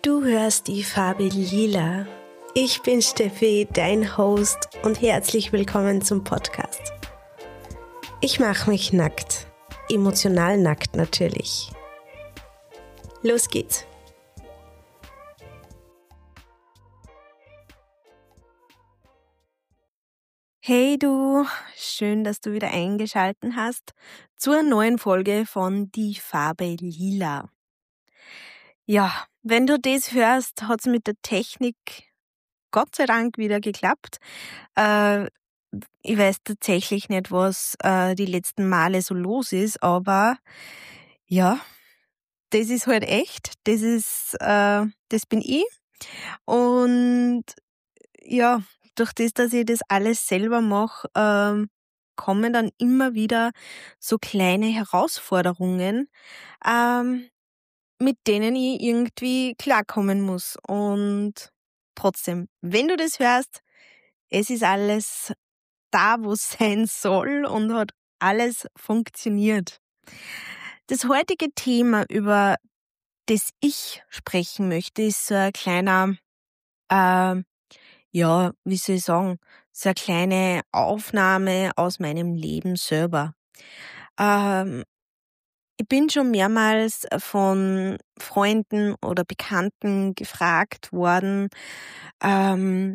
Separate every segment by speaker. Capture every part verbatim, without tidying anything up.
Speaker 1: Du hörst die Farbe Lila. Ich bin Steffi, dein Host, und herzlich willkommen zum Podcast. Ich mache mich nackt, emotional nackt natürlich. Los geht's. Hey du, schön, dass du wieder eingeschaltet hast zur neuen Folge von Die Farbe Lila. Ja, wenn du das hörst, hat's mit der Technik Gott sei Dank wieder geklappt. Äh, ich weiß tatsächlich nicht, was äh, die letzten Male so los ist, aber ja, das ist halt echt. Das ist, äh, das bin ich. Und ja, durch das, dass ich das alles selber mache, ähm, kommen dann immer wieder so kleine Herausforderungen, ähm, mit denen ich irgendwie klarkommen muss. Und trotzdem, wenn du das hörst, es ist alles da, wo es sein soll und hat alles funktioniert. Das heutige Thema, über das ich sprechen möchte, ist so ein kleiner, äh, ja, wie soll ich sagen, so eine kleine Aufnahme aus meinem Leben selber. Ähm, Ich bin schon mehrmals von Freunden oder Bekannten gefragt worden, ähm,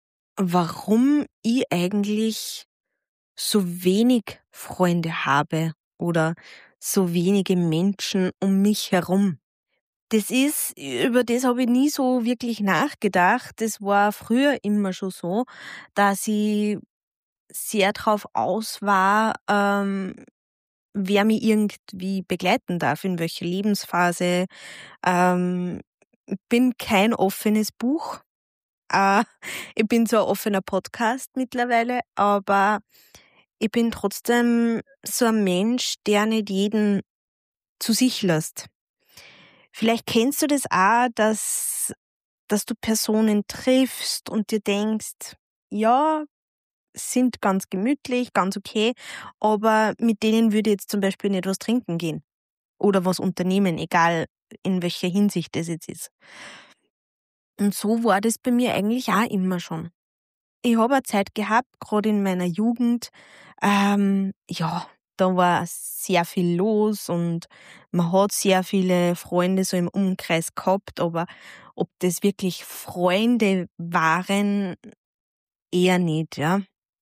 Speaker 1: warum ich eigentlich so wenig Freunde habe oder so wenige Menschen um mich herum. Das ist, über das habe ich nie so wirklich nachgedacht. Das war früher immer schon so, dass ich sehr drauf aus war, ähm, wer mich irgendwie begleiten darf, in welcher Lebensphase. Ähm, ich bin kein offenes Buch. Äh, ich bin so ein offener Podcast mittlerweile, aber ich bin trotzdem so ein Mensch, der nicht jeden zu sich lässt. Vielleicht kennst du das auch, dass, dass du Personen triffst und dir denkst, ja, sind ganz gemütlich, ganz okay, aber mit denen würde ich jetzt zum Beispiel nicht was trinken gehen oder was unternehmen, egal in welcher Hinsicht das jetzt ist. Und so war das bei mir eigentlich auch immer schon. Ich habe eine Zeit gehabt, gerade in meiner Jugend, ähm, ja, da war sehr viel los und man hat sehr viele Freunde so im Umkreis gehabt, aber ob das wirklich Freunde waren, eher nicht, ja.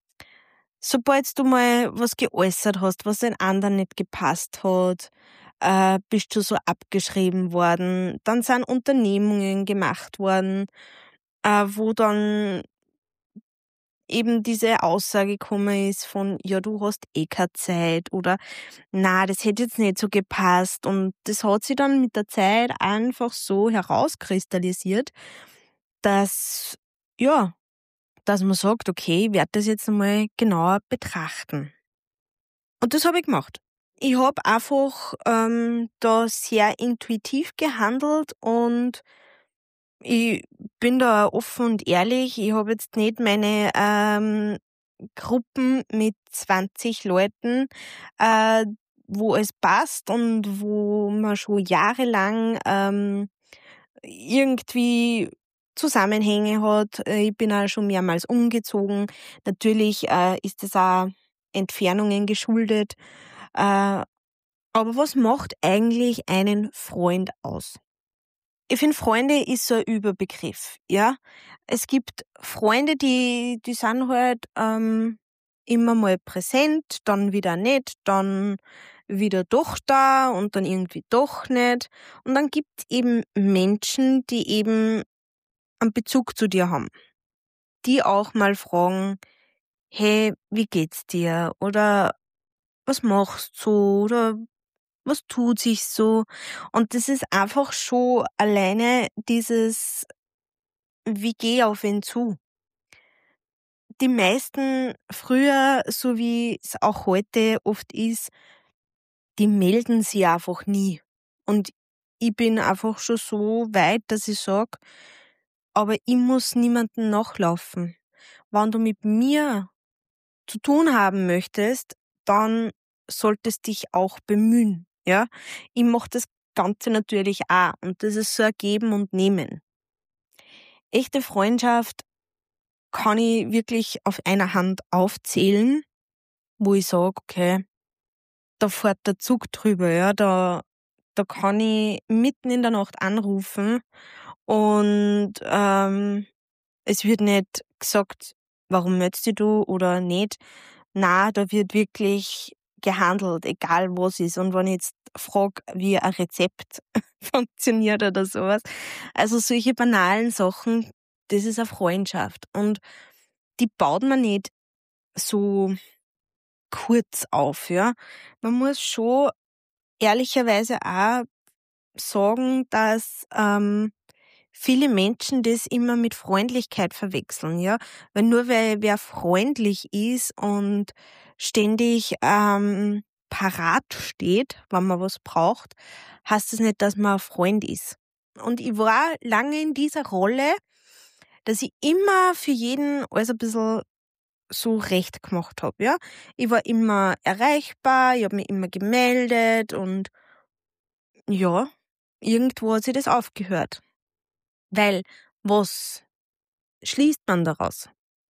Speaker 1: Sobald du mal was geäußert hast, was den anderen nicht gepasst hat, äh, bist du so abgeschrieben worden. Dann sind Unternehmungen gemacht worden, äh, wo dann eben diese Aussage gekommen ist von, ja, du hast eh keine Zeit oder na, das hätte jetzt nicht so gepasst. Und das hat sich dann mit der Zeit einfach so herauskristallisiert, dass, ja, dass man sagt, okay, ich werde das jetzt einmal genauer betrachten. Und das habe ich gemacht. Ich habe einfach ähm, da sehr intuitiv gehandelt und ich bin da offen und ehrlich. Ich habe jetzt nicht meine ähm, Gruppen mit zwanzig Leuten, äh, wo es passt und wo man schon jahrelang ähm, irgendwie Zusammenhänge hat. Äh, Ich bin auch schon mehrmals umgezogen. Natürlich äh, ist es auch Entfernungen geschuldet. Äh, aber was macht eigentlich einen Freund aus? Ich finde, Freunde ist so ein Überbegriff, ja. Es gibt Freunde, die, die sind halt ähm, immer mal präsent, dann wieder nicht, dann wieder doch da und dann irgendwie doch nicht. Und dann gibt es eben Menschen, die eben einen Bezug zu dir haben, die auch mal fragen, hey, wie geht's dir? Oder was machst du? Oder was tut sich so? Und das ist einfach schon alleine dieses, wie gehe ich auf ihn zu? Die meisten früher, so wie es auch heute oft ist, die melden sich einfach nie. Und ich bin einfach schon so weit, dass ich sage, aber ich muss niemanden nachlaufen. Wenn du mit mir zu tun haben möchtest, dann solltest dich auch bemühen. Ja, ich mache das Ganze natürlich auch. Und das ist so ein Geben und Nehmen. Echte Freundschaft kann ich wirklich auf einer Hand aufzählen, wo ich sage, okay, da fährt der Zug drüber, ja, da, da kann ich mitten in der Nacht anrufen und ähm, es wird nicht gesagt, warum meldest dich du oder nicht. Na, da wird wirklich gehandelt, egal was ist. Und wenn ich jetzt frage, wie ein Rezept funktioniert oder sowas. Also solche banalen Sachen, das ist eine Freundschaft. Und die baut man nicht so kurz auf, ja. Man muss schon ehrlicherweise auch sagen, dass ähm, viele Menschen das immer mit Freundlichkeit verwechseln, ja. Weil nur weil wer freundlich ist und ständig ähm, parat steht, wenn man was braucht, heißt das nicht, dass man ein Freund ist. Und ich war lange in dieser Rolle, dass ich immer für jeden alles ein bisschen so recht gemacht habe, ja. Ich war immer erreichbar, ich habe mich immer gemeldet und ja, irgendwo hat sich das aufgehört. Weil was schließt man daraus?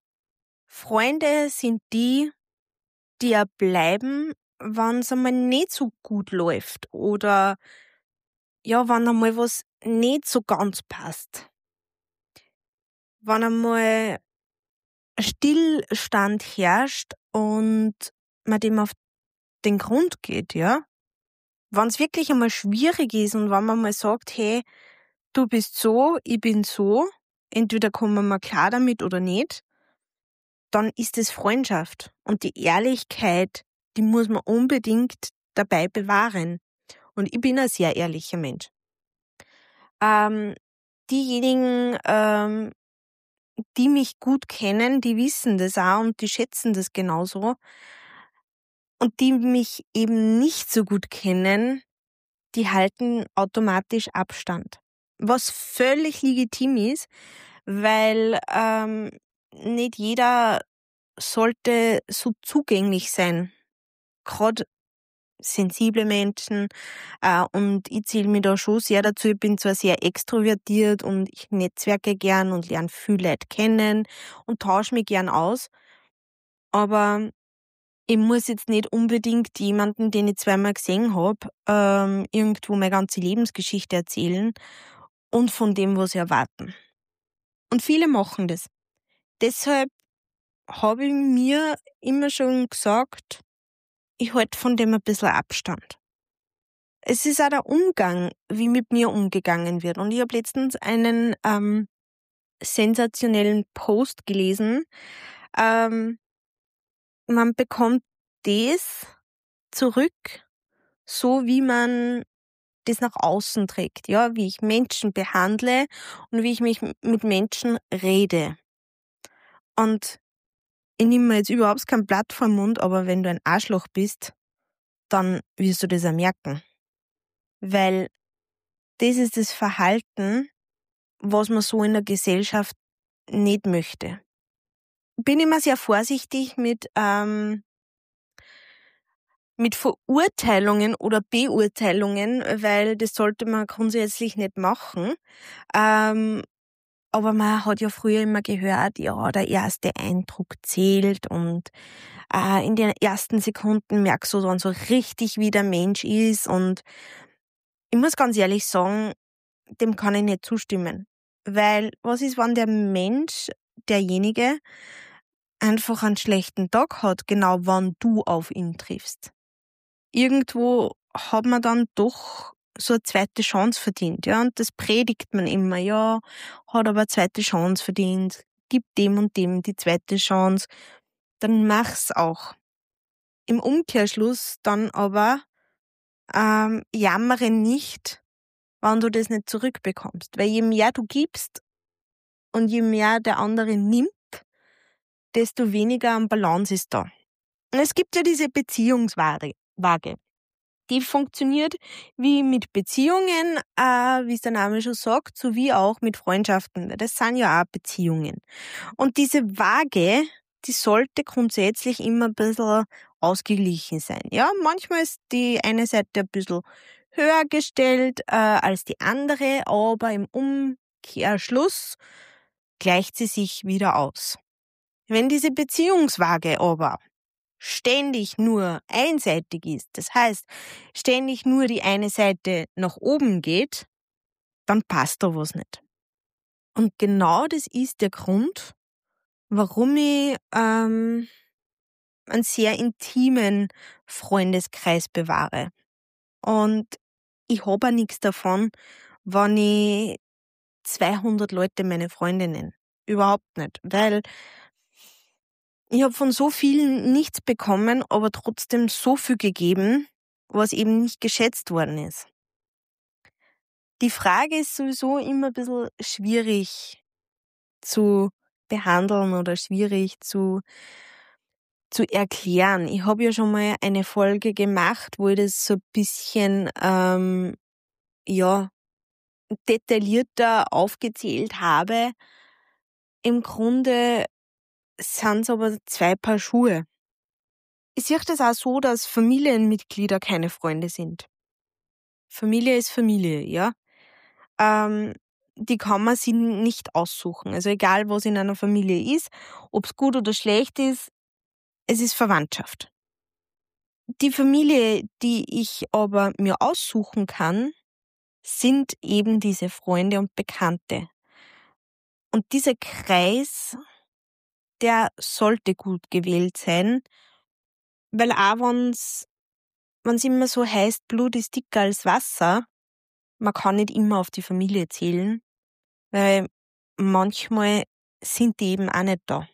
Speaker 1: Freunde sind die, die ja bleiben, wenn es einmal nicht so gut läuft oder ja, wenn einmal was nicht so ganz passt. Wenn einmal Stillstand herrscht und man dem auf den Grund geht, ja. Wenn es wirklich einmal schwierig ist und wenn man mal sagt, hey, du bist so, ich bin so, entweder kommen wir klar damit oder nicht, dann ist es Freundschaft. Und die Ehrlichkeit, die muss man unbedingt dabei bewahren. Und ich bin ein sehr ehrlicher Mensch. Ähm, diejenigen, ähm, die mich gut kennen, die wissen das auch und die schätzen das genauso. Und die mich eben nicht so gut kennen, die halten automatisch Abstand. Was völlig legitim ist, weil ähm, nicht jeder sollte so zugänglich sein. Gerade sensible Menschen. Äh, und ich zähle mich da schon sehr dazu. Ich bin zwar sehr extrovertiert und ich netzwerke gern und lerne viele Leute kennen und tausche mich gern aus. Aber ich muss jetzt nicht unbedingt jemanden, den ich zweimal gesehen habe, ähm, irgendwo meine ganze Lebensgeschichte erzählen und von dem, was sie erwarten. Und viele machen das. Deshalb habe ich mir immer schon gesagt, ich halte von dem ein bisschen Abstand. Es ist auch der Umgang, wie mit mir umgegangen wird. Und ich habe letztens einen ähm, sensationellen Post gelesen. Ähm, man bekommt das zurück, so wie man das nach außen trägt, ja, wie ich Menschen behandle und wie ich mich mit Menschen rede. Und ich nehme mir jetzt überhaupt kein Blatt vom Mund, aber wenn du ein Arschloch bist, dann wirst du das auch merken. Weil das ist das Verhalten, was man so in der Gesellschaft nicht möchte. Bin immer sehr vorsichtig mit, ähm, mit Verurteilungen oder Beurteilungen, weil das sollte man grundsätzlich nicht machen. Ähm, aber man hat ja früher immer gehört, ja, der erste Eindruck zählt und äh, in den ersten Sekunden merkst du dann so richtig, wie der Mensch ist. Und ich muss ganz ehrlich sagen, dem kann ich nicht zustimmen. Weil was ist, wenn der Mensch, derjenige, einfach einen schlechten Tag hat, genau wann du auf ihn triffst? Irgendwo hat man dann doch so eine zweite Chance verdient, ja, und das predigt man immer, ja, hat aber eine zweite Chance verdient, gib dem und dem die zweite Chance, dann mach's auch. Im Umkehrschluss dann aber ähm, jammere nicht, wenn du das nicht zurückbekommst, weil je mehr du gibst und je mehr der andere nimmt, desto weniger an Balance ist da. Und es gibt ja diese Beziehungswaage. Die funktioniert wie mit Beziehungen, äh, wie es der Name schon sagt, sowie auch mit Freundschaften. Das sind ja auch Beziehungen. Und diese Waage, die sollte grundsätzlich immer ein bisschen ausgeglichen sein. Ja, manchmal ist die eine Seite ein bisschen höher gestellt äh, als die andere, aber im Umkehrschluss gleicht sie sich wieder aus. Wenn diese Beziehungswaage aber ständig nur einseitig ist, das heißt, ständig nur die eine Seite nach oben geht, dann passt da was nicht. Und genau das ist der Grund, warum ich ähm, einen sehr intimen Freundeskreis bewahre. Und ich habe auch nichts davon, wenn ich zweihundert Leute meine Freunde nenne. Überhaupt nicht, weil ich habe von so vielen nichts bekommen, aber trotzdem so viel gegeben, was eben nicht geschätzt worden ist. Die Frage ist sowieso immer ein bisschen schwierig zu behandeln oder schwierig zu, zu erklären. Ich habe ja schon mal eine Folge gemacht, wo ich das so ein bisschen ähm, ja, detaillierter aufgezählt habe. Im Grunde sind es aber zwei Paar Schuhe. Ich sehe das auch so, dass Familienmitglieder keine Freunde sind. Familie ist Familie, ja. Ähm, die kann man sich nicht aussuchen. Also egal, was in einer Familie ist, ob es gut oder schlecht ist, es ist Verwandtschaft. Die Familie, die ich aber mir aussuchen kann, sind eben diese Freunde und Bekannte. Und dieser Kreis, der sollte gut gewählt sein, weil auch wenn's, wenn's immer so heißt, Blut ist dicker als Wasser, man kann nicht immer auf die Familie zählen, weil manchmal sind die eben auch nicht da.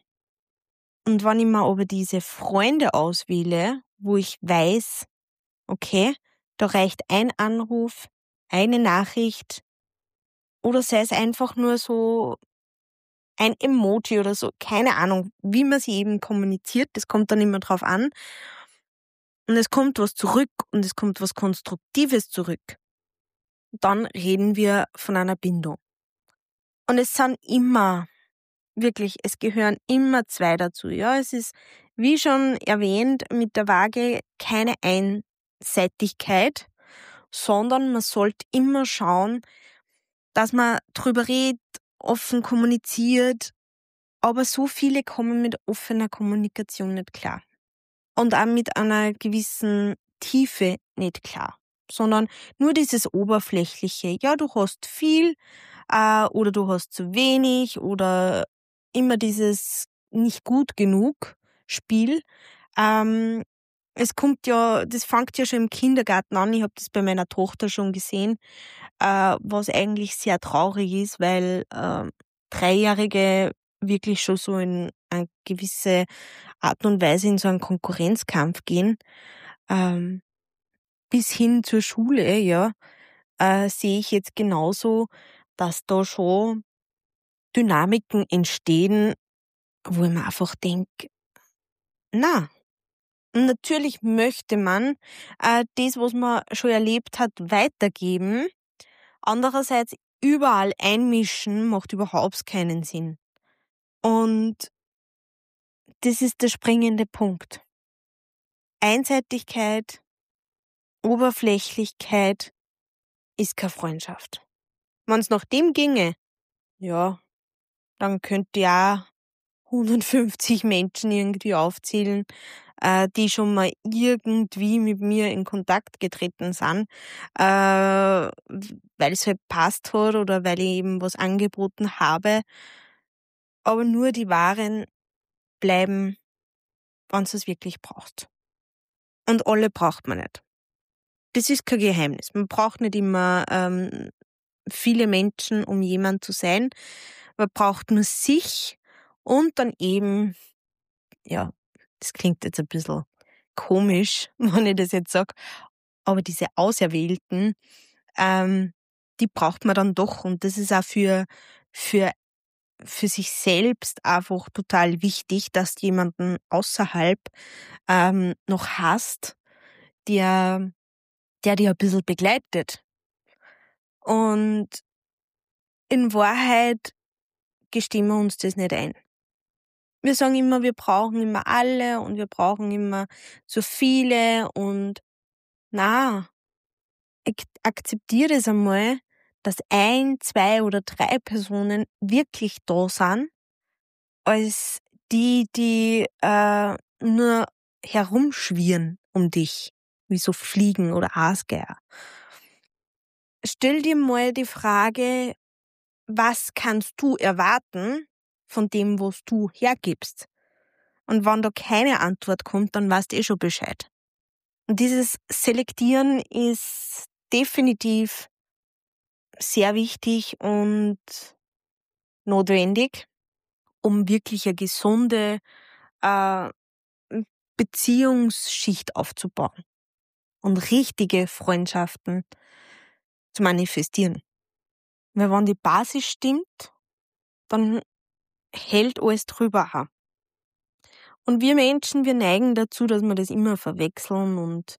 Speaker 1: Und wenn ich mir aber diese Freunde auswähle, wo ich weiß, okay, da reicht ein Anruf, eine Nachricht oder sei es einfach nur so ein Emoji oder so, keine Ahnung, wie man sie eben kommuniziert, das kommt dann immer drauf an. Und es kommt was zurück und es kommt was Konstruktives zurück. Dann reden wir von einer Bindung. Und es sind immer, wirklich, es gehören immer zwei dazu. Ja, es ist, wie schon erwähnt, mit der Waage keine Einseitigkeit, sondern man sollte immer schauen, dass man drüber redet, offen kommuniziert, aber so viele kommen mit offener Kommunikation nicht klar. Und auch mit einer gewissen Tiefe nicht klar, sondern nur dieses Oberflächliche. Ja, du hast viel äh, oder du hast zu wenig oder immer dieses nicht gut genug Spiel. Ähm, es kommt ja, das fängt ja schon im Kindergarten an. Ich habe das bei meiner Tochter schon gesehen, äh, was eigentlich sehr traurig ist, weil äh, Dreijährige wirklich schon so in eine gewisse Art und Weise in so einen Konkurrenzkampf gehen, ähm, bis hin zur Schule, ja, äh, sehe ich jetzt genauso, dass da schon Dynamiken entstehen, wo ich mir einfach denke, na, natürlich möchte man äh, das, was man schon erlebt hat, weitergeben. Andererseits überall einmischen macht überhaupt keinen Sinn. Und das ist der springende Punkt. Einseitigkeit, Oberflächlichkeit ist keine Freundschaft. Wenn's nach dem ginge, ja, dann könnte ich auch hundertfünfzig Menschen irgendwie aufzählen, äh, die schon mal irgendwie mit mir in Kontakt getreten sind, äh, weil es halt passt hat oder weil ich eben was angeboten habe. Aber nur die Wahren bleiben, wenn es wirklich braucht. Und alle braucht man nicht. Das ist kein Geheimnis. Man braucht nicht immer ähm, viele Menschen, um jemand zu sein. Man braucht nur sich und dann eben, ja, das klingt jetzt ein bisschen komisch, wenn ich das jetzt sage, aber diese Auserwählten, ähm, die braucht man dann doch. Und das ist auch für, für, für sich selbst einfach total wichtig, dass du jemanden außerhalb ähm, noch hast, der, der dich ein bisschen begleitet. Und in Wahrheit gestehen wir uns das nicht ein. Wir sagen immer, wir brauchen immer alle und wir brauchen immer so viele und na, akzeptiere es einmal, dass ein, zwei oder drei Personen wirklich da sind, als die, die äh, nur herumschwirren um dich, wie so Fliegen oder Aasgeier. Stell dir mal die Frage, was kannst du erwarten von dem, was du hergibst? Und wenn da keine Antwort kommt, dann weißt du eh schon Bescheid. Und dieses Selektieren ist definitiv sehr wichtig und notwendig, um wirklich eine gesunde äh, Beziehungsschicht aufzubauen und richtige Freundschaften zu manifestieren. Weil wenn die Basis stimmt, dann hält alles drüber auch. Und wir Menschen, wir neigen dazu, dass wir das immer verwechseln und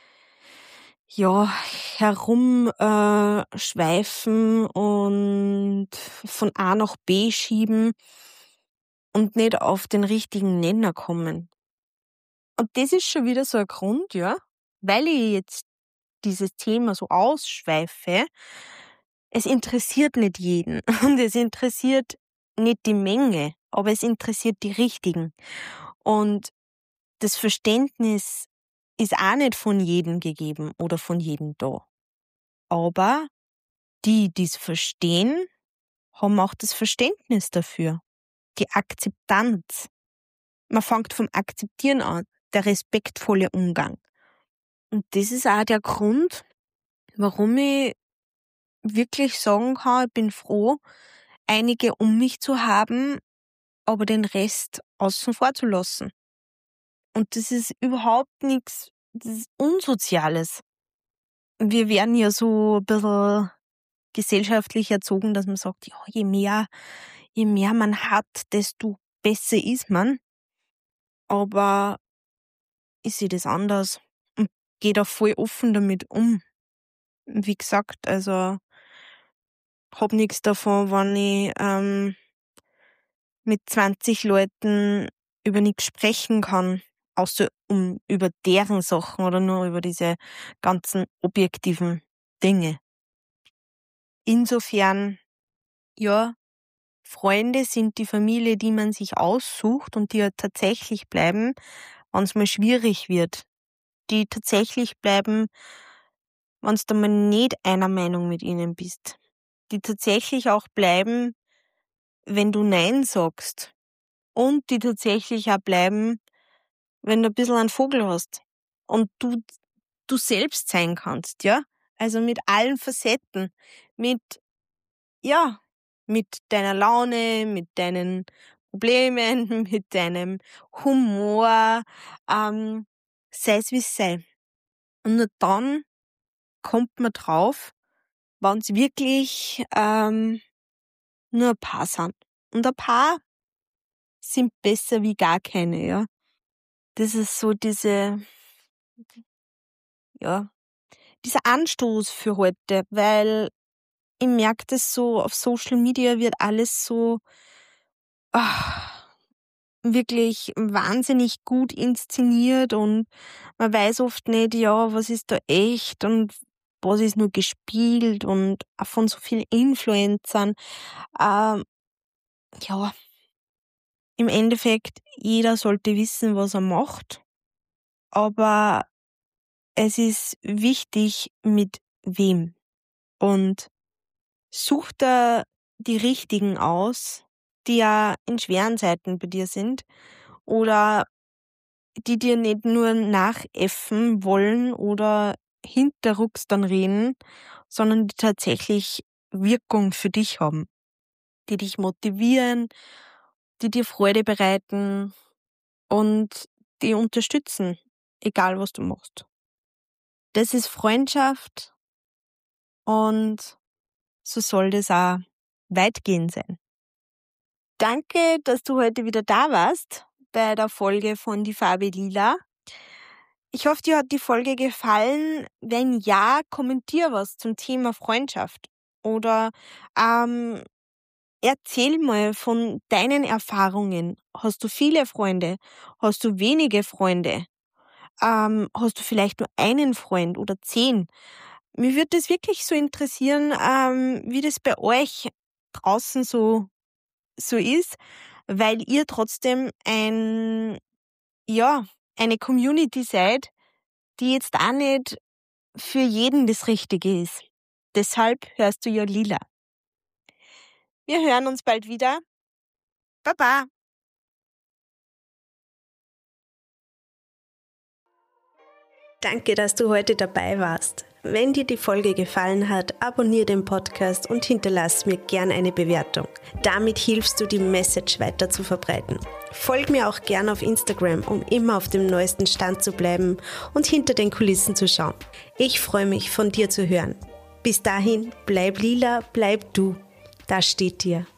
Speaker 1: ja, herumschweifen äh, schweifen und von A nach B schieben und nicht auf den richtigen Nenner kommen. Und das ist schon wieder so ein Grund, ja, weil ich jetzt dieses Thema so ausschweife. Es interessiert nicht jeden und es interessiert nicht die Menge, aber es interessiert die Richtigen. Und das Verständnis ist auch nicht von jedem gegeben oder von jedem da. Aber die, die es verstehen, haben auch das Verständnis dafür. Die Akzeptanz. Man fängt vom Akzeptieren an, der respektvolle Umgang. Und das ist auch der Grund, warum ich wirklich sagen kann, ich bin froh, einige um mich zu haben, aber den Rest außen vor zu lassen. Und das ist überhaupt nichts, das ist Unsoziales. Wir werden ja so ein bisschen gesellschaftlich erzogen, dass man sagt, ja, je mehr, je mehr man hat, desto besser ist man. Aber ich sehe das anders und gehe da voll offen damit um. Wie gesagt, also hab nichts davon, wenn ich ähm, mit zwanzig Leuten über nichts sprechen kann, außer um über deren Sachen oder nur über diese ganzen objektiven Dinge. Insofern, ja, Freunde sind die Familie, die man sich aussucht und die ja tatsächlich bleiben, wenn es mal schwierig wird. Die tatsächlich bleiben, wenn du mal nicht einer Meinung mit ihnen bist. Die tatsächlich auch bleiben, wenn du Nein sagst. Und die tatsächlich auch bleiben, wenn du ein bisschen einen Vogel hast. Und du, du selbst sein kannst, ja? Also mit allen Facetten. Mit, ja, mit deiner Laune, mit deinen Problemen, mit deinem Humor, ähm, sei es wie es sei. Und nur dann kommt man drauf, wenn es wirklich ähm, nur ein paar sind. Und ein paar sind besser wie gar keine, ja. Das ist so diese, ja, dieser Anstoß für heute, weil ich merke das so, auf Social Media wird alles so ah, wirklich wahnsinnig gut inszeniert und man weiß oft nicht, ja, was ist da echt und was ist nur gespielt und auch von so vielen Influencern. Ähm, ja, im Endeffekt, jeder sollte wissen, was er macht, aber es ist wichtig, mit wem. Und such da die Richtigen aus, die ja in schweren Zeiten bei dir sind oder die dir nicht nur nachäffen wollen oder hinterrucks dann reden, sondern die tatsächlich Wirkung für dich haben, die dich motivieren, die dir Freude bereiten und die unterstützen, egal was du machst. Das ist Freundschaft und so soll das auch weitgehend sein. Danke, dass du heute wieder da warst bei der Folge von Die Farbe Lila. Ich hoffe, dir hat die Folge gefallen. Wenn ja, kommentier was zum Thema Freundschaft oder ähm, erzähl mal von deinen Erfahrungen. Hast du viele Freunde? Hast du wenige Freunde? Ähm, hast du vielleicht nur einen Freund oder zehn? mich würde das wirklich so interessieren, ähm, wie das bei euch draußen so, so ist, weil ihr trotzdem ein, ja, eine Community seid, die jetzt auch nicht für jeden das Richtige ist. Deshalb hörst du ja Lila. Wir hören uns bald wieder. Baba! Danke, dass du heute dabei warst. Wenn dir die Folge gefallen hat, abonniere den Podcast und hinterlass mir gern eine Bewertung. Damit hilfst du, die Message weiter zu verbreiten. Folg mir auch gern auf Instagram, um immer auf dem neuesten Stand zu bleiben und hinter den Kulissen zu schauen. Ich freue mich, von dir zu hören. Bis dahin, bleib lila, bleib du. Das steht dir.